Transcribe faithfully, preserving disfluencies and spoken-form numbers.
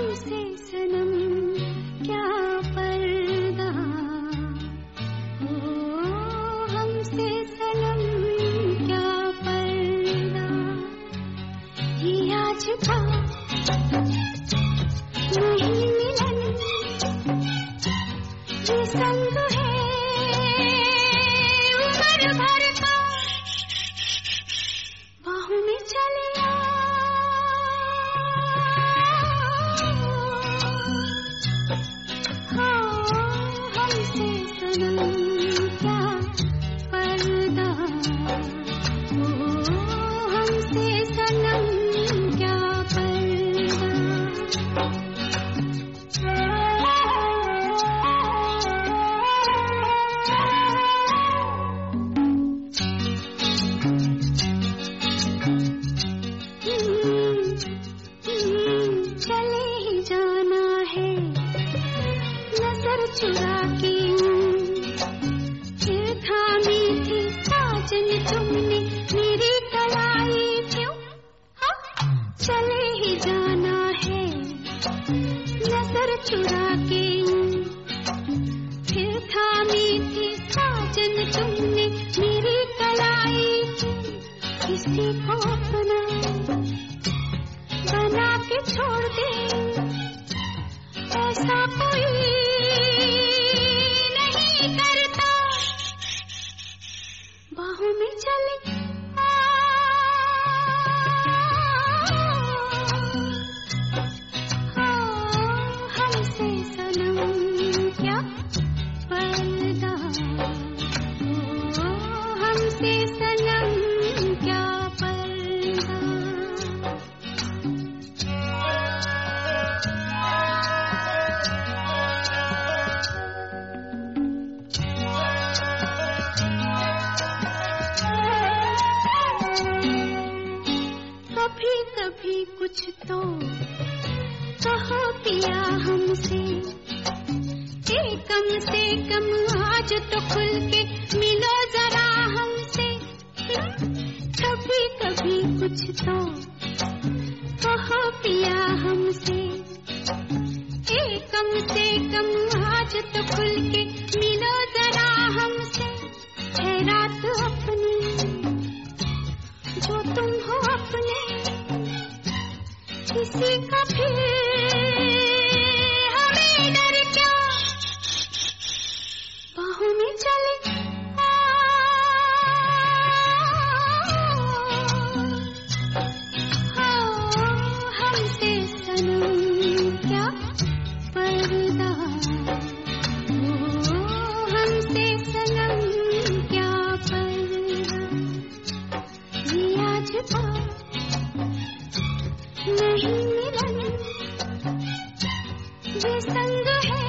हमसे सनम क्या पर्दा, ओ हमसे सनम क्या पर्दा, ये आज का नहीं मिलन, ये संग है उम्र भर का, बाहों में चले हमसे सनम क्या पर्दा, ओ हमसे सनम क्या पर्दा। चले ही जाना है नजर चुरा के, फिर थामी थी साजन तुमने मेरी कलाई क्यों, हाँ चले ही जाना है नजर चुरा के, फिर थामी थी साजन तुमने मेरी कलाई, किसी को अपना बना के छोड़ दे ऐसा कोई नहीं करता, बाहों में चले हमसे सनम क्या पर्दा, ओ हमसे सनम क्या पर्दा। कभी कभी कुछ तो कहो पिया हमसे, ए कम से कम आज तो खुल के मिलो जरा हमसे, कभी कभी कुछ तो कहो पिया हमसे, ए कम से कम आज तो खुल के मिलो जरा हमसे, है रात अपनी जो तुम हो अपने, किसी का फिर हमें डर क्या, बाहों में चले हमसे सनम क्या पर्दा, ओ हमसे सनम क्या पर्दा, ये आज का नहीं मिलन, ये संग है